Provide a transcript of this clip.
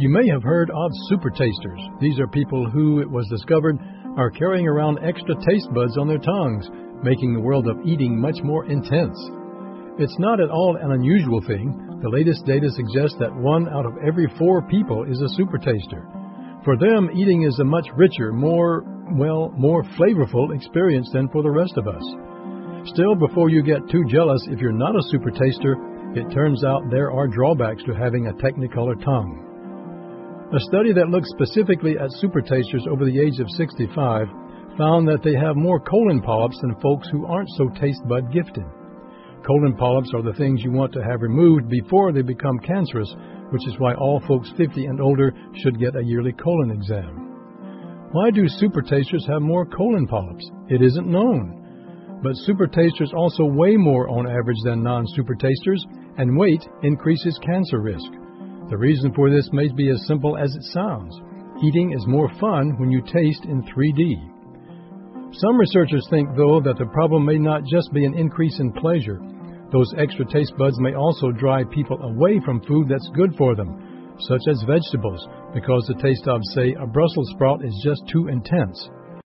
You may have heard of super tasters. These are people who, it was discovered, are carrying around extra taste buds on their tongues, making the world of eating much more intense. It's not at all an unusual thing. The latest data suggests that 1 out of every 4 people is a super taster. For them, eating is a much richer, more flavorful experience than for the rest of us. Still, before you get too jealous if you're not a super taster, it turns out there are drawbacks to having a technicolor tongue. A study that looked specifically at super tasters over the age of 65 found that they have more colon polyps than folks who aren't so taste bud gifted. Colon polyps are the things you want to have removed before they become cancerous, which is why all folks 50 and older should get a yearly colon exam. Why do super tasters have more colon polyps? It isn't known. But super tasters also weigh more on average than non-super tasters, and weight increases cancer risk. The reason for this may be as simple as it sounds. Eating is more fun when you taste in 3D. Some researchers think, though, that the problem may not just be an increase in pleasure. Those extra taste buds may also drive people away from food that's good for them, such as vegetables, because the taste of, say, a Brussels sprout is just too intense.